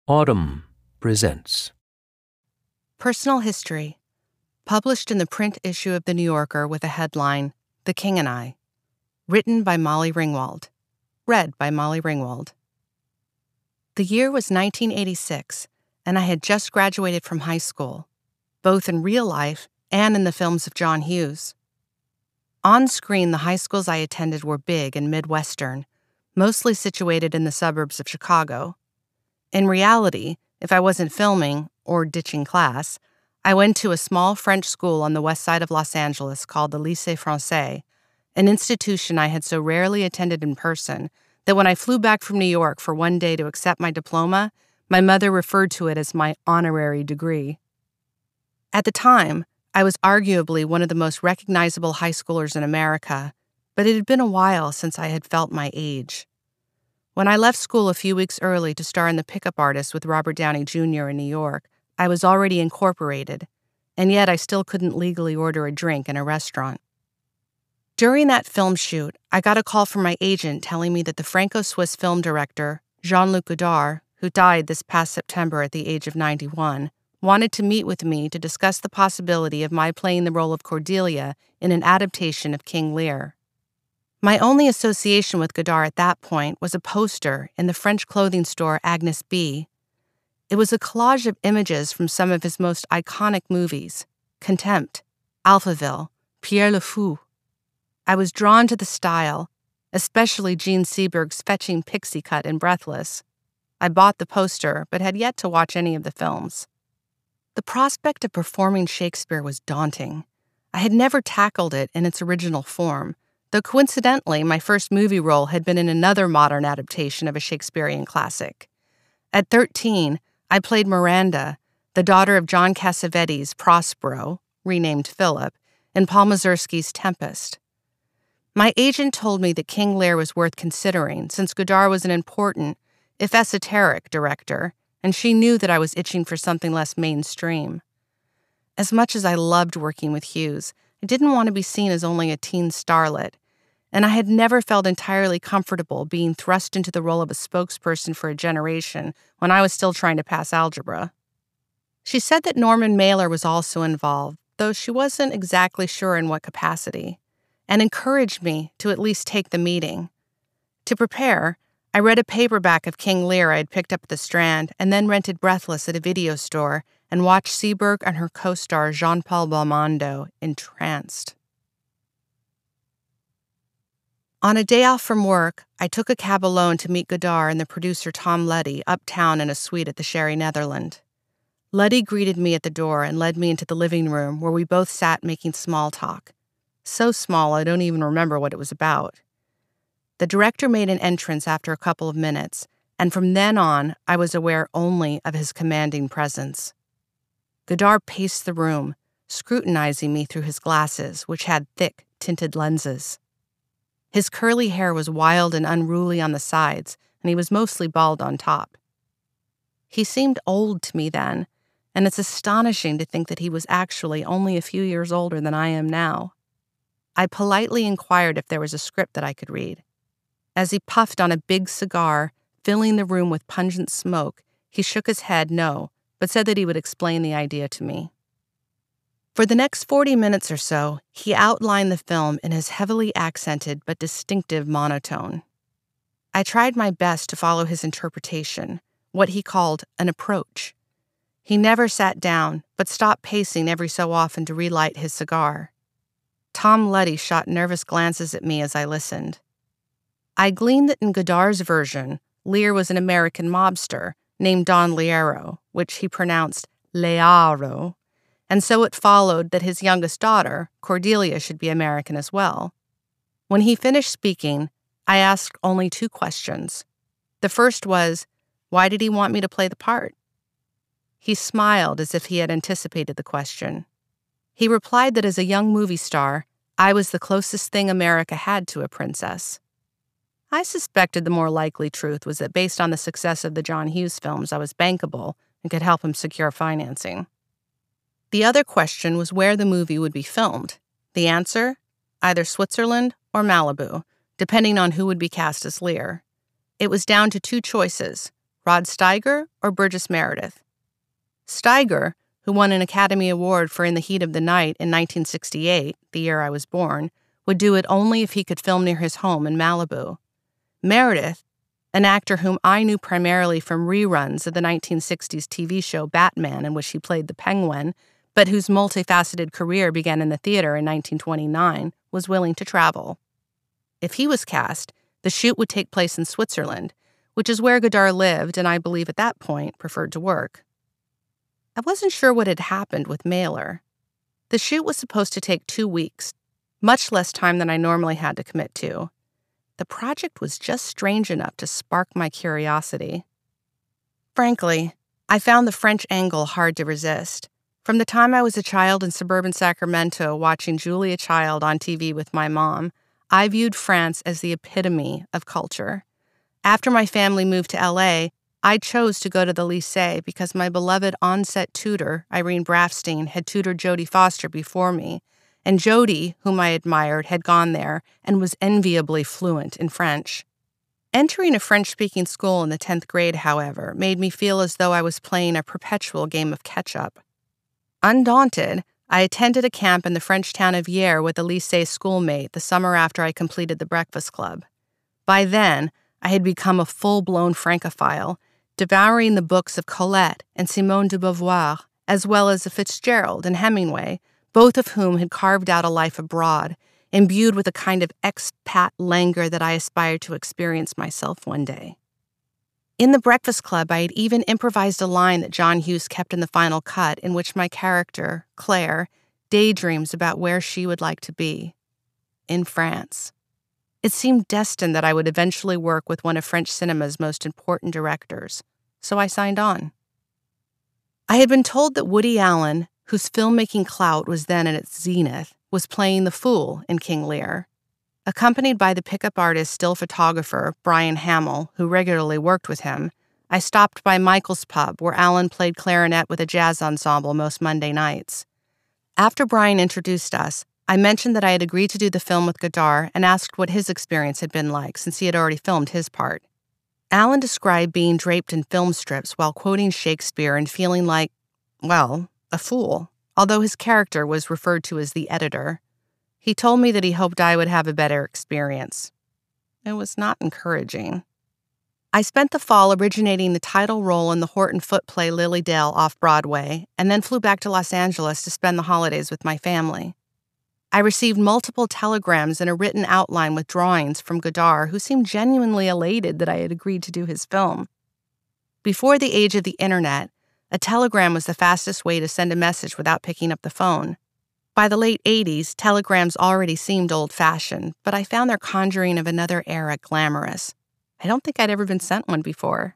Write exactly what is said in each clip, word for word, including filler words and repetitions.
Audm presents Personal History, published in the print issue of The New Yorker with a headline, The King and I, written by Molly Ringwald, read by Molly Ringwald. The year was nineteen eighty-six, and I had just graduated from high school, both in real life and in the films of John Hughes. On screen, the high schools I attended were big and Midwestern, mostly situated in the suburbs of Chicago. In reality, if I wasn't filming or ditching class, I went to a small French school on the west side of Los Angeles called the Lycée Français, an institution I had so rarely attended in person that when I flew back from New York for one day to accept my diploma, my mother referred to it as my honorary degree. At the time, I was arguably one of the most recognizable high schoolers in America, but it had been a while since I had felt my age. When I left school a few weeks early to star in The Pickup Artist with Robert Downey Junior in New York, I was already incorporated, and yet I still couldn't legally order a drink in a restaurant. During that film shoot, I got a call from my agent telling me that the Franco-Swiss film director, Jean-Luc Godard, who died this past September at the age of ninety-one, wanted to meet with me to discuss the possibility of my playing the role of Cordelia in an adaptation of King Lear. My only association with Godard at that point was a poster in the French clothing store Agnes B. It was a collage of images from some of his most iconic movies, Contempt, Alphaville, Pierre le Fou. I was drawn to the style, especially Gene Seberg's fetching pixie cut in Breathless. I bought the poster, but had yet to watch any of the films. The prospect of performing Shakespeare was daunting. I had never tackled it in its original form, though coincidentally, my first movie role had been in another modern adaptation of a Shakespearean classic. At thirteen, I played Miranda, the daughter of John Cassavetes' Prospero, renamed Philip, in Paul Mazursky's Tempest. My agent told me that King Lear was worth considering since Godard was an important, if esoteric, director, and she knew that I was itching for something less mainstream. As much as I loved working with Hughes, I didn't want to be seen as only a teen starlet, and I had never felt entirely comfortable being thrust into the role of a spokesperson for a generation when I was still trying to pass algebra. She said that Norman Mailer was also involved, though she wasn't exactly sure in what capacity, and encouraged me to at least take the meeting. To prepare, I read a paperback of King Lear I had picked up at the Strand and then rented Breathless at a video store and watched Seberg and her co-star Jean-Paul Belmondo entranced. On a day off from work, I took a cab alone to meet Godard and the producer Tom Luddy uptown in a suite at the Sherry Netherland. Luddy greeted me at the door and led me into the living room where we both sat making small talk. So small I don't even remember what it was about. The director made an entrance after a couple of minutes, and from then on, I was aware only of his commanding presence. Godard paced the room, scrutinizing me through his glasses, which had thick, tinted lenses. His curly hair was wild and unruly on the sides, and he was mostly bald on top. He seemed old to me then, and it's astonishing to think that he was actually only a few years older than I am now. I politely inquired if there was a script that I could read. As he puffed on a big cigar, filling the room with pungent smoke, he shook his head no, but said that he would explain the idea to me. For the next forty minutes or so, he outlined the film in his heavily accented but distinctive monotone. I tried my best to follow his interpretation, what he called an approach. He never sat down, but stopped pacing every so often to relight his cigar. Tom Luddy shot nervous glances at me as I listened. I gleaned that in Godard's version, Lear was an American mobster named Don Liero, which he pronounced Learo, and so it followed that his youngest daughter, Cordelia, should be American as well. When he finished speaking, I asked only two questions. The first was, why did he want me to play the part? He smiled as if he had anticipated the question. He replied that as a young movie star, I was the closest thing America had to a princess. I suspected the more likely truth was that based on the success of the John Hughes films, I was bankable and could help him secure financing. The other question was where the movie would be filmed. The answer? Either Switzerland or Malibu, depending on who would be cast as Lear. It was down to two choices, Rod Steiger or Burgess Meredith? Steiger, who won an Academy Award for In the Heat of the Night in nineteen sixty-eight, the year I was born, would do it only if he could film near his home in Malibu. Meredith, an actor whom I knew primarily from reruns of the nineteen sixties T V show Batman, in which he played the Penguin, but whose multifaceted career began in the theater in nineteen twenty-nine, was willing to travel. If he was cast, the shoot would take place in Switzerland, which is where Godard lived and I believe at that point preferred to work. I wasn't sure what had happened with Mailer. The shoot was supposed to take two weeks, much less time than I normally had to commit to. The project was just strange enough to spark my curiosity. Frankly, I found the French angle hard to resist. From the time I was a child in suburban Sacramento watching Julia Child on T V with my mom, I viewed France as the epitome of culture. After my family moved to L A, I chose to go to the Lycée because my beloved on-set tutor, Irene Brafstein, had tutored Jodie Foster before me, and Jodie, whom I admired, had gone there and was enviably fluent in French. Entering a French-speaking school in the tenth grade, however, made me feel as though I was playing a perpetual game of catch-up. Undaunted, I attended a camp in the French town of Hyères with a Lycée schoolmate the summer after I completed the Breakfast Club. By then, I had become a full-blown Francophile, devouring the books of Colette and Simone de Beauvoir, as well as of Fitzgerald and Hemingway, both of whom had carved out a life abroad, imbued with a kind of expat languor that I aspired to experience myself one day. In the Breakfast Club, I had even improvised a line that John Hughes kept in the final cut, in which my character, Claire, daydreams about where she would like to be. In France. It seemed destined that I would eventually work with one of French cinema's most important directors, so I signed on. I had been told that Woody Allen, whose filmmaking clout was then at its zenith, was playing the fool in King Lear. Accompanied by the pickup artist still photographer, Brian Hamill, who regularly worked with him, I stopped by Michael's Pub, where Allen played clarinet with a jazz ensemble most Monday nights. After Brian introduced us, I mentioned that I had agreed to do the film with Godard and asked what his experience had been like since he had already filmed his part. Allen described being draped in film strips while quoting Shakespeare and feeling like, well, a fool, although his character was referred to as the editor. He told me that he hoped I would have a better experience. It was not encouraging. I spent the fall originating the title role in the Horton Foote play Lily Dale off Broadway, and then flew back to Los Angeles to spend the holidays with my family. I received multiple telegrams and a written outline with drawings from Godard, who seemed genuinely elated that I had agreed to do his film. Before the age of the internet, a telegram was the fastest way to send a message without picking up the phone. By the late eighties, telegrams already seemed old-fashioned, but I found their conjuring of another era glamorous. I don't think I'd ever been sent one before.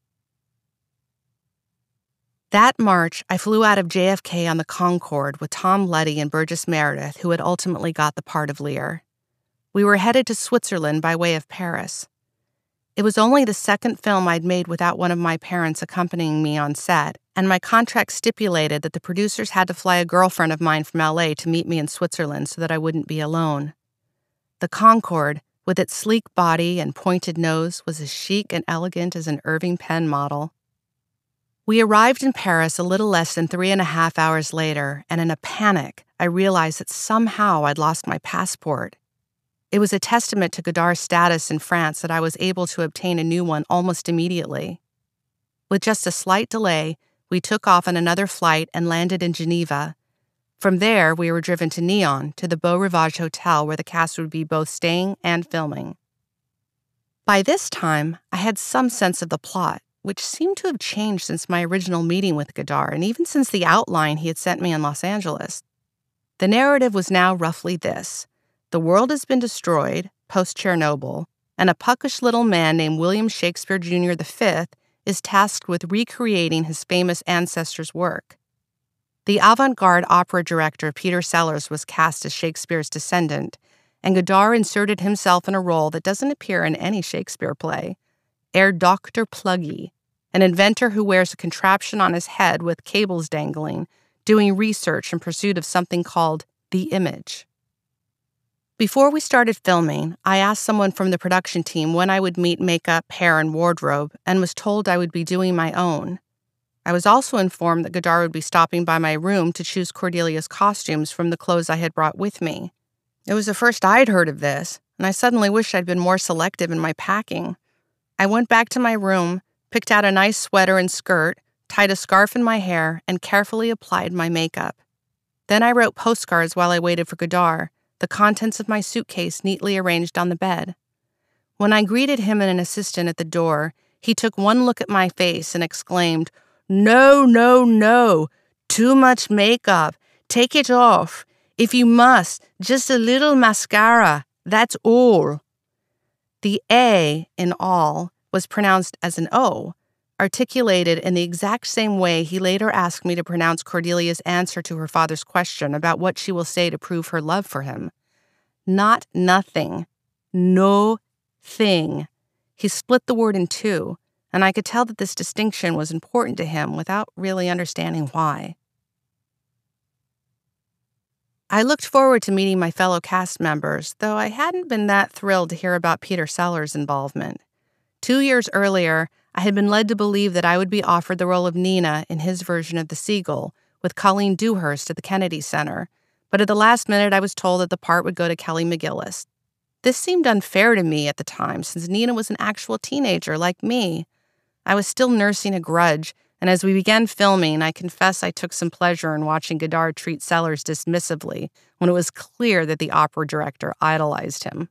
That March, I flew out of J F K on the Concorde with Tom Luddy and Burgess Meredith, who had ultimately got the part of Lear. We were headed to Switzerland by way of Paris. It was only the second film I'd made without one of my parents accompanying me on set, and my contract stipulated that the producers had to fly a girlfriend of mine from L A to meet me in Switzerland so that I wouldn't be alone. The Concorde, with its sleek body and pointed nose, was as chic and elegant as an Irving Penn model. We arrived in Paris a little less than three and a half hours later, and in a panic, I realized that somehow I'd lost my passport. It was a testament to Godard's status in France that I was able to obtain a new one almost immediately. With just a slight delay, we took off on another flight and landed in Geneva. From there, we were driven to Nyon, to the Beau Rivage Hotel, where the cast would be both staying and filming. By this time, I had some sense of the plot, which seemed to have changed since my original meeting with Godard and even since the outline he had sent me in Los Angeles. The narrative was now roughly this. The world has been destroyed, post-Chernobyl, and a puckish little man named William Shakespeare Junior the Fifth is tasked with recreating his famous ancestors' work. The avant-garde opera director Peter Sellers was cast as Shakespeare's descendant, and Godard inserted himself in a role that doesn't appear in any Shakespeare play, Herr Doctor Pluggy, an inventor who wears a contraption on his head with cables dangling, doing research in pursuit of something called the image. Before we started filming, I asked someone from the production team when I would meet makeup, hair, and wardrobe, and was told I would be doing my own. I was also informed that Godard would be stopping by my room to choose Cordelia's costumes from the clothes I had brought with me. It was the first I'd heard of this, and I suddenly wished I'd been more selective in my packing. I went back to my room, picked out a nice sweater and skirt, tied a scarf in my hair, and carefully applied my makeup. Then I wrote postcards while I waited for Godard, the contents of my suitcase neatly arranged on the bed. When I greeted him and an assistant at the door, he took one look at my face and exclaimed, "No, no, no, too much makeup. Take it off. If you must, just a little mascara, that's all." The A in all was pronounced as an O, articulated in the exact same way he later asked me to pronounce Cordelia's answer to her father's question about what she will say to prove her love for him. Not nothing. No thing. He split the word in two, and I could tell that this distinction was important to him without really understanding why. I looked forward to meeting my fellow cast members, though I hadn't been that thrilled to hear about Peter Sellers' involvement. Two years earlier, I had been led to believe that I would be offered the role of Nina in his version of The Seagull, with Colleen Dewhurst at the Kennedy Center, but at the last minute I was told that the part would go to Kelly McGillis. This seemed unfair to me at the time, since Nina was an actual teenager like me. I was still nursing a grudge, and as we began filming, I confess I took some pleasure in watching Godard treat Sellers dismissively when it was clear that the opera director idolized him.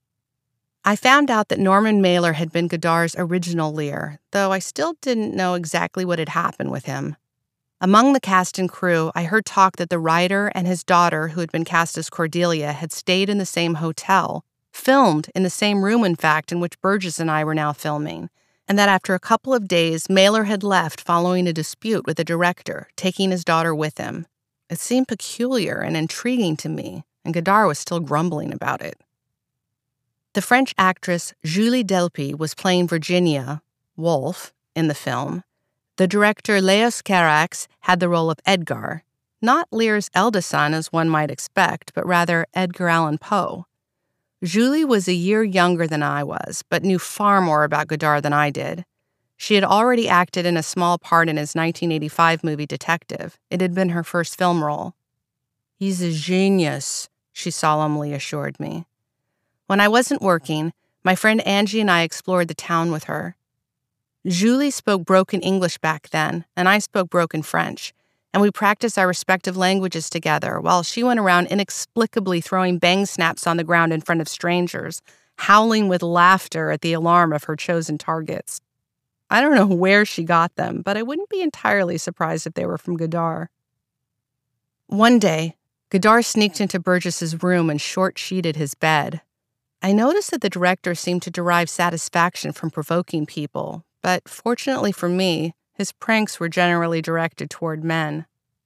I found out that Norman Mailer had been Godard's original Lear, though I still didn't know exactly what had happened with him. Among the cast and crew, I heard talk that the writer and his daughter, who had been cast as Cordelia, had stayed in the same hotel, filmed in the same room, in fact, in which Burgess and I were now filming, and that after a couple of days, Mailer had left following a dispute with the director, taking his daughter with him. It seemed peculiar and intriguing to me, and Godard was still grumbling about it. The French actress Julie Delpy was playing Virginia, Wolfe, in the film. The director Léos Carax had the role of Edgar, not Lear's eldest son as one might expect, but rather Edgar Allan Poe. Julie was a year younger than I was, but knew far more about Godard than I did. She had already acted in a small part in his nineteen eighty-five movie Detective. It had been her first film role. "He's a genius," she solemnly assured me. When I wasn't working, my friend Angie and I explored the town with her. Julie spoke broken English back then, and I spoke broken French, and we practiced our respective languages together while she went around inexplicably throwing bang snaps on the ground in front of strangers, howling with laughter at the alarm of her chosen targets. I don't know where she got them, but I wouldn't be entirely surprised if they were from Godard. One day, Godard sneaked into Burgess's room and short-sheeted his bed. I noticed that the director seemed to derive satisfaction from provoking people, but fortunately for me, his pranks were generally directed toward men.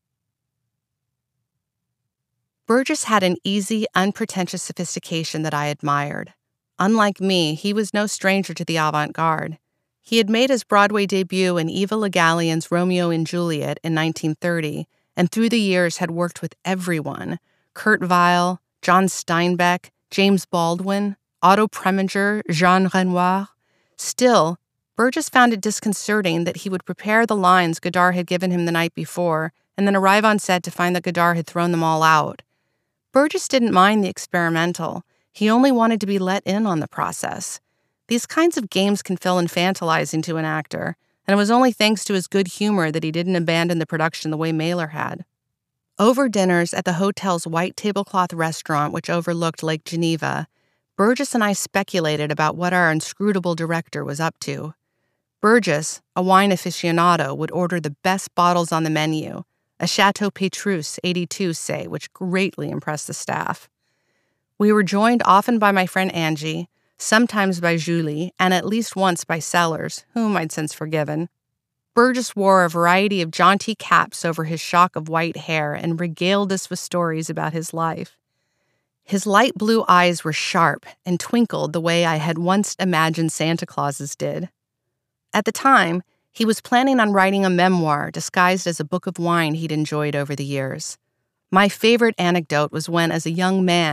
Burgess had an easy, unpretentious sophistication that I admired. Unlike me, he was no stranger to the avant-garde. He had made his Broadway debut in Eva Le Gallienne's Romeo and Juliet in nineteen thirty, and through the years had worked with everyone: Kurt Weill, John Steinbeck, James Baldwin, Otto Preminger, Jean Renoir. Still, Burgess found it disconcerting that he would prepare the lines Godard had given him the night before and then arrive on set to find that Godard had thrown them all out. Burgess didn't mind the experimental. He only wanted to be let in on the process. These kinds of games can feel infantilizing to an actor, and it was only thanks to his good humor that he didn't abandon the production the way Mailer had. Over dinners at the hotel's white tablecloth restaurant, which overlooked Lake Geneva, Burgess and I speculated about what our inscrutable director was up to. Burgess, a wine aficionado, would order the best bottles on the menu, a Chateau Petrus eighty-two, say, which greatly impressed the staff. We were joined often by my friend Angie, sometimes by Julie, and at least once by Sellers, whom I'd since forgiven. Burgess wore a variety of jaunty caps over his shock of white hair and regaled us with stories about his life. His light blue eyes were sharp and twinkled the way I had once imagined Santa Clauses did. At the time, he was planning on writing a memoir disguised as a book of wine he'd enjoyed over the years. My favorite anecdote was when, as a young man,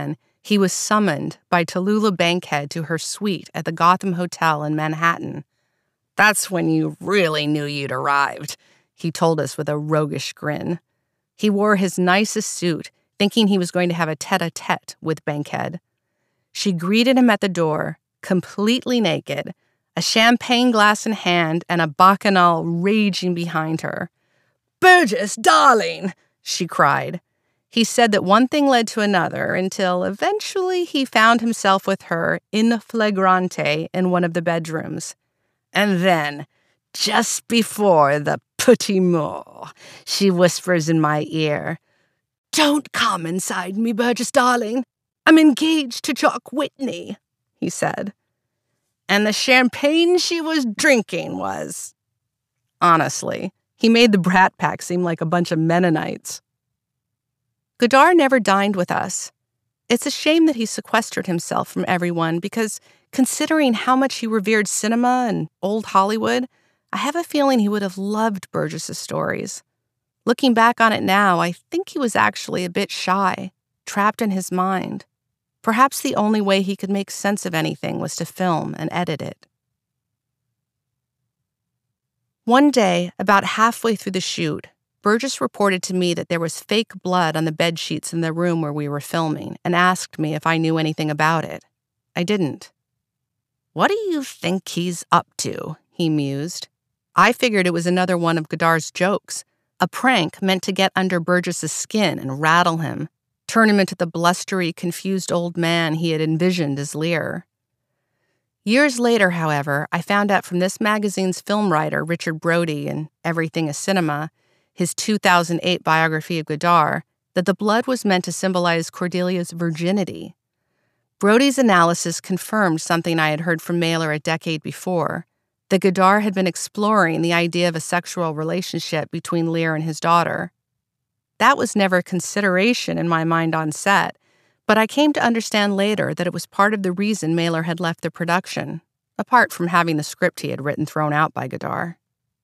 He was summoned by Tallulah Bankhead to her suite at the Gotham Hotel in Manhattan. "That's when you really knew you'd arrived," he told us with a roguish grin. He wore his nicest suit, thinking he was going to have a tete-a-tete with Bankhead. She greeted him at the door, completely naked, a champagne glass in hand and a bacchanal raging behind her. "Burgess, darling!" she cried. He said that one thing led to another until eventually he found himself with her in flagrante in one of the bedrooms. And then, just before the petit mot, she whispers in my ear, "Don't come inside me, Burgess, darling. I'm engaged to Jock Whitney," he said. And the champagne she was drinking was... Honestly, he made the Brat Pack seem like a bunch of Mennonites. Godard never dined with us. It's a shame that he sequestered himself from everyone because, considering how much he revered cinema and old Hollywood, I have a feeling he would have loved Burgess's stories. Looking back on it now, I think he was actually a bit shy, trapped in his mind. Perhaps the only way he could make sense of anything was to film and edit it. One day, about halfway through the shoot, Burgess reported to me that there was fake blood on the bed sheets in the room where we were filming and asked me if I knew anything about it. I didn't. "What do you think he's up to?" he mused. I figured it was another one of Godard's jokes, a prank meant to get under Burgess's skin and rattle him, turn him into the blustery, confused old man he had envisioned as Lear. Years later, however, I found out from this magazine's film writer, Richard Brody, in Everything is Cinema, his two thousand eight biography of Godard, that the blood was meant to symbolize Cordelia's virginity. Brody's analysis confirmed something I had heard from Mailer a decade before, that Godard had been exploring the idea of a sexual relationship between Lear and his daughter. That was never a consideration in my mind on set, but I came to understand later that it was part of the reason Mailer had left the production, apart from having the script he had written thrown out by Godard.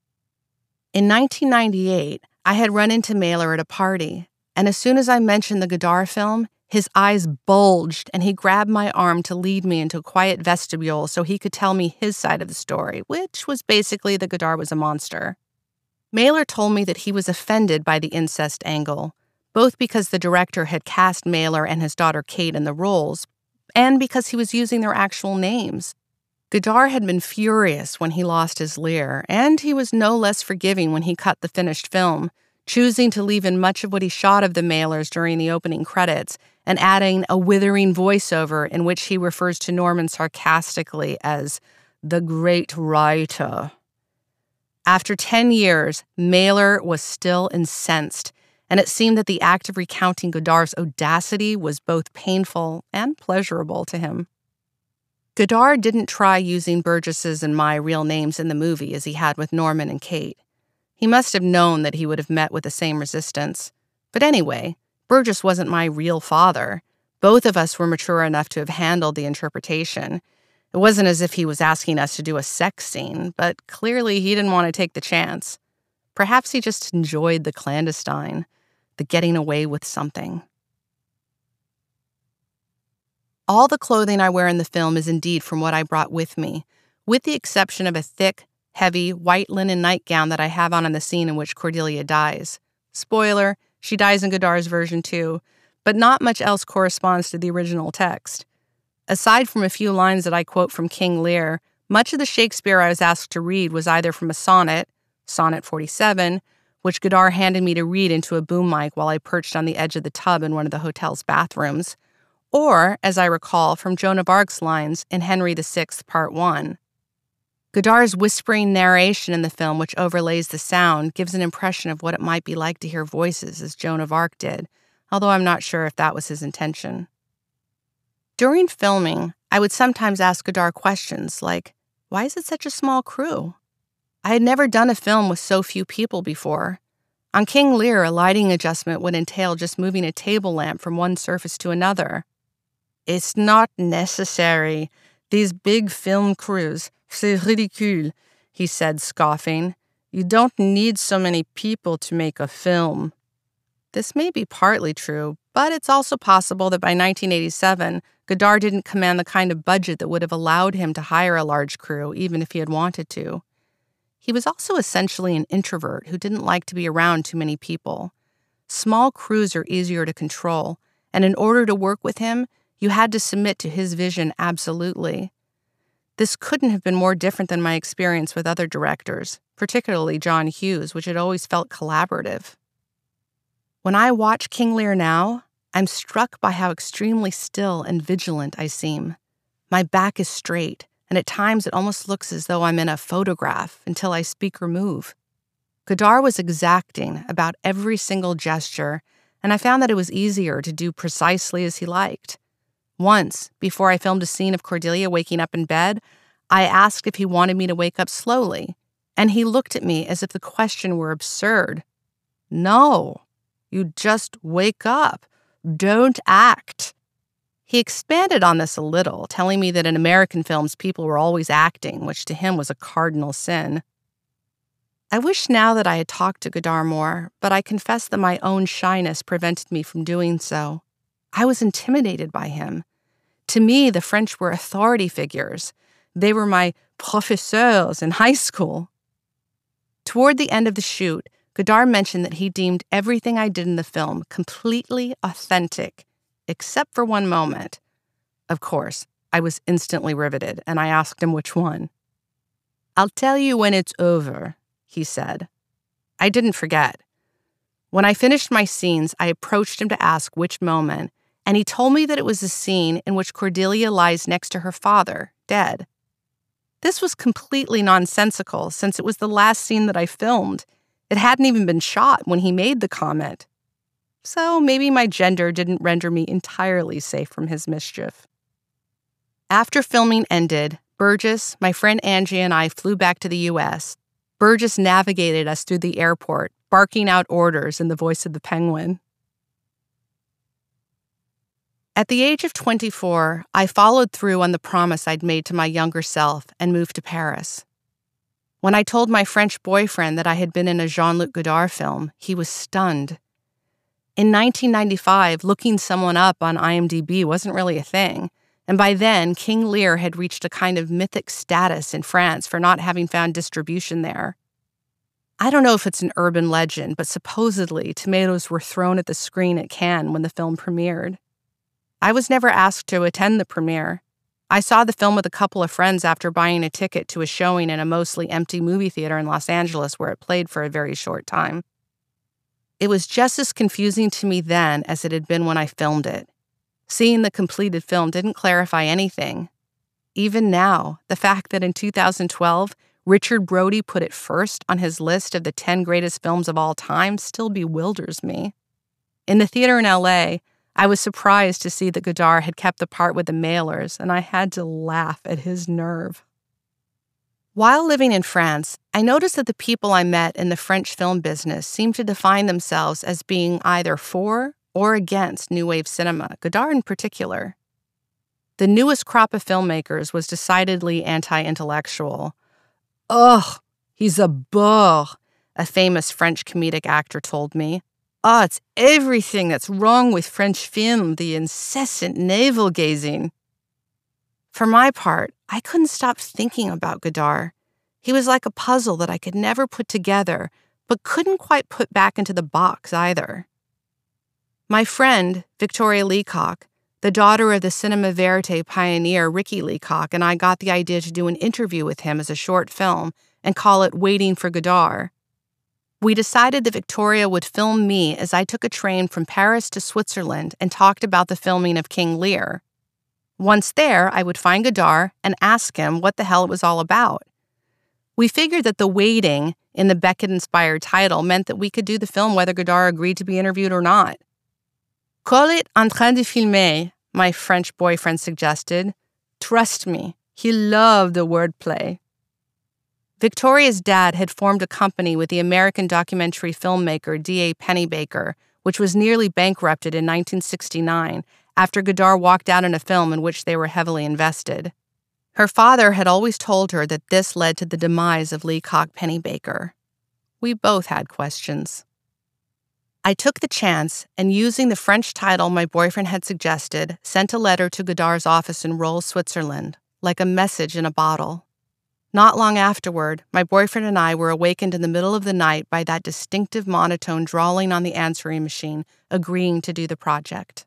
In nineteen ninety-eight, I had run into Mailer at a party, and as soon as I mentioned the Godard film, his eyes bulged and he grabbed my arm to lead me into a quiet vestibule so he could tell me his side of the story, which was basically that Godard was a monster. Mailer told me that he was offended by the incest angle, both because the director had cast Mailer and his daughter Kate in the roles, and because he was using their actual names. Godard had been furious when he lost his Lear, and he was no less forgiving when he cut the finished film, choosing to leave in much of what he shot of the Mailers during the opening credits, and adding a withering voiceover in which he refers to Norman sarcastically as the great writer. After ten years, Mailer was still incensed, and it seemed that the act of recounting Godard's audacity was both painful and pleasurable to him. Godard didn't try using Burgess's and my real names in the movie as he had with Norman and Kate. He must have known that he would have met with the same resistance. But anyway, Burgess wasn't my real father. Both of us were mature enough to have handled the interpretation. It wasn't as if he was asking us to do a sex scene, but clearly he didn't want to take the chance. Perhaps he just enjoyed the clandestine, the getting away with something. All the clothing I wear in the film is indeed from what I brought with me, with the exception of a thick, heavy, white linen nightgown that I have on in the scene in which Cordelia dies. Spoiler, she dies in Godard's version too, but not much else corresponds to the original text. Aside from a few lines that I quote from King Lear, much of the Shakespeare I was asked to read was either from a sonnet, Sonnet forty-seven, which Godard handed me to read into a boom mic while I perched on the edge of the tub in one of the hotel's bathrooms, or, as I recall, from Joan of Arc's lines in Henry the Sixth, Part one. Godard's whispering narration in the film, which overlays the sound, gives an impression of what it might be like to hear voices as Joan of Arc did, although I'm not sure if that was his intention. During filming, I would sometimes ask Godard questions like, why is it such a small crew? I had never done a film with so few people before. On King Lear, a lighting adjustment would entail just moving a table lamp from one surface to another. It's not necessary. These big film crews, c'est ridicule, he said, scoffing. You don't need so many people to make a film. This may be partly true, But it's also possible that by nineteen eighty-seven, Godard didn't command the kind of budget that would have allowed him to hire a large crew, even if he had wanted to. He was also essentially an introvert who didn't like to be around too many people. Small crews are easier to control, and in order to work with him, you had to submit to his vision absolutely. This couldn't have been more different than my experience with other directors, particularly John Hughes, which had always felt collaborative. When I watch King Lear now, I'm struck by how extremely still and vigilant I seem. My back is straight, and at times it almost looks as though I'm in a photograph until I speak or move. Godard was exacting about every single gesture, and I found that it was easier to do precisely as he liked. Once, before I filmed a scene of Cordelia waking up in bed, I asked if he wanted me to wake up slowly, and he looked at me as if the question were absurd. No, you just wake up. Don't act. He expanded on this a little, telling me that in American films people were always acting, which to him was a cardinal sin. I wish now that I had talked to Godard more, but I confess that my own shyness prevented me from doing so. I was intimidated by him. To me, the French were authority figures. They were my professeurs in high school. Toward the end of the shoot, Godard mentioned that he deemed everything I did in the film completely authentic, except for one moment. Of course, I was instantly riveted, and I asked him which one. "I'll tell you when it's over," he said. I didn't forget. When I finished my scenes, I approached him to ask which moment, and he told me that it was a scene in which Cordelia lies next to her father, dead. This was completely nonsensical, since it was the last scene that I filmed. It hadn't even been shot when he made the comment. So maybe my gender didn't render me entirely safe from his mischief. After filming ended, Burgess, my friend Angie, and I flew back to the U S. Burgess navigated us through the airport, barking out orders in the voice of the penguin. At the age of twenty-four, I followed through on the promise I'd made to my younger self and moved to Paris. When I told my French boyfriend that I had been in a Jean-Luc Godard film, he was stunned. In nineteen ninety-five, looking someone up on I M D B wasn't really a thing, and by then, King Lear had reached a kind of mythic status in France for not having found distribution there. I don't know if it's an urban legend, but supposedly tomatoes were thrown at the screen at Cannes when the film premiered. I was never asked to attend the premiere. I saw the film with a couple of friends after buying a ticket to a showing in a mostly empty movie theater in Los Angeles where it played for a very short time. It was just as confusing to me then as it had been when I filmed it. Seeing the completed film didn't clarify anything. Even now, the fact that in two thousand twelve, Richard Brody put it first on his list of the ten greatest films of all time still bewilders me. In the theater in L A, I was surprised to see that Godard had kept the part with the Mailers, and I had to laugh at his nerve. While living in France, I noticed that the people I met in the French film business seemed to define themselves as being either for or against New Wave cinema, Godard in particular. The newest crop of filmmakers was decidedly anti-intellectual. "Ugh, he's a bore," a famous French comedic actor told me. "Ah, oh, it's everything that's wrong with French film, the incessant navel-gazing." For my part, I couldn't stop thinking about Godard. He was like a puzzle that I could never put together, but couldn't quite put back into the box either. My friend, Victoria Leacock, the daughter of the cinema verite pioneer Ricky Leacock, and I got the idea to do an interview with him as a short film and call it Waiting for Godard. We decided that Victoria would film me as I took a train from Paris to Switzerland and talked about the filming of King Lear. Once there, I would find Godard and ask him what the hell it was all about. We figured that the waiting in the Beckett-inspired title meant that we could do the film whether Godard agreed to be interviewed or not. "Call it En train de filmer," my French boyfriend suggested. Trust me, he loved the wordplay. Victoria's dad had formed a company with the American documentary filmmaker D A Pennebaker, which was nearly bankrupted in nineteen sixty-nine after Godard walked out in a film in which they were heavily invested. Her father had always told her that this led to the demise of Leacock Pennebaker. We both had questions. I took the chance and, using the French title my boyfriend had suggested, sent a letter to Godard's office in Rolle, Switzerland, like a message in a bottle. Not long afterward, my boyfriend and I were awakened in the middle of the night by that distinctive monotone drawling on the answering machine, agreeing to do the project.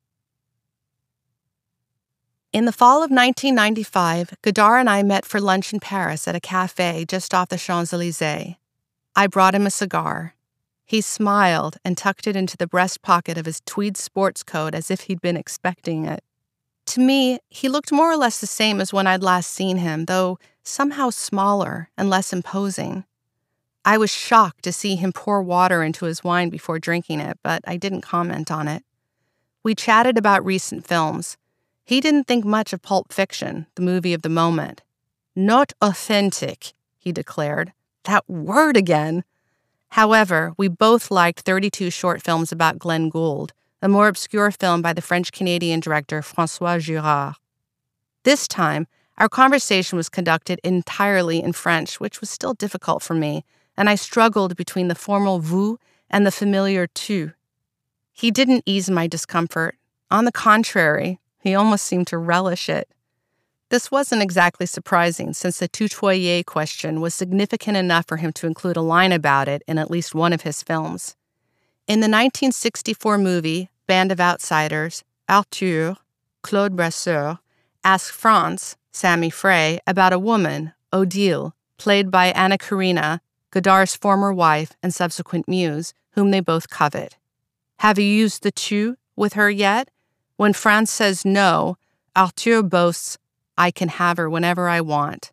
In the fall of nineteen ninety-five, Godard and I met for lunch in Paris at a cafe just off the Champs-Élysées. I brought him a cigar. He smiled and tucked it into the breast pocket of his tweed sports coat as if he'd been expecting it. To me, he looked more or less the same as when I'd last seen him, though somehow smaller and less imposing. I was shocked to see him pour water into his wine before drinking it, but I didn't comment on it. We chatted about recent films. He didn't think much of Pulp Fiction, the movie of the moment. Not authentic, he declared. That word again! However, we both liked thirty-two short films about Glenn Gould, a more obscure film by the French-Canadian director François Girard. This time, our conversation was conducted entirely in French, which was still difficult for me, and I struggled between the formal vous and the familiar tu. He didn't ease my discomfort. On the contrary, he almost seemed to relish it. This wasn't exactly surprising, since the tutoyer question was significant enough for him to include a line about it in at least one of his films. In the nineteen sixty-four movie Band of Outsiders, Arthur, Claude Brasseur, asked Franz, Sammy Frey, about a woman, Odile, played by Anna Karina, Godard's former wife and subsequent muse, whom they both covet. Have you used the tu with her yet? When Franz says no, Arthur boasts, I can have her whenever I want.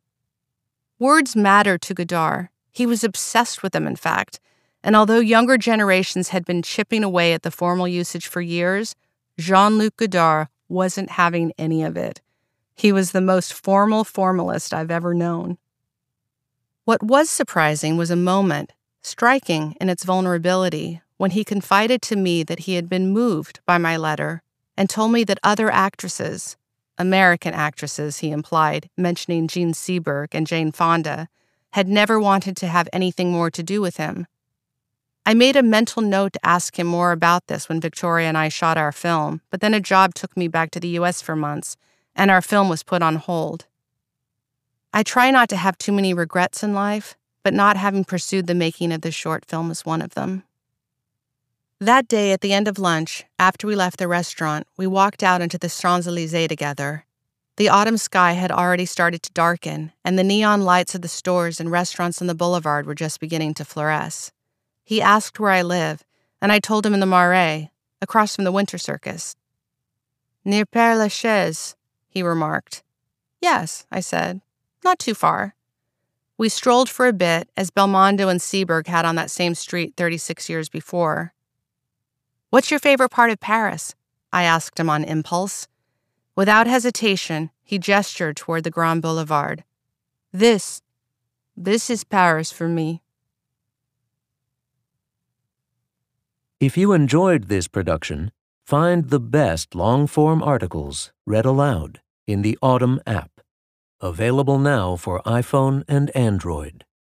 Words mattered to Godard. He was obsessed with them, in fact, and although younger generations had been chipping away at the formal usage for years, Jean-Luc Godard wasn't having any of it. He was the most formal formalist I've ever known. What was surprising was a moment, striking in its vulnerability, when he confided to me that he had been moved by my letter and told me that other actresses, American actresses, he implied, mentioning Jean Seberg and Jane Fonda, had never wanted to have anything more to do with him. I made a mental note to ask him more about this when Victoria and I shot our film, but then a job took me back to the U S for months, and our film was put on hold. I try not to have too many regrets in life, but not having pursued the making of this short film is one of them. That day, at the end of lunch, after we left the restaurant, we walked out into the Champs-Élysées together. The autumn sky had already started to darken, and the neon lights of the stores and restaurants on the boulevard were just beginning to fluoresce. He asked where I live, and I told him in the Marais, across from the Winter Circus. Near Père Lachaise, he remarked. Yes, I said. Not too far. We strolled for a bit, as Belmondo and Seberg had on that same street thirty-six years before. What's your favorite part of Paris? I asked him on impulse. Without hesitation, he gestured toward the Grand Boulevard. This, this is Paris for me. If you enjoyed this production, find the best long-form articles read aloud in the Autumn app, available now for iPhone and Android.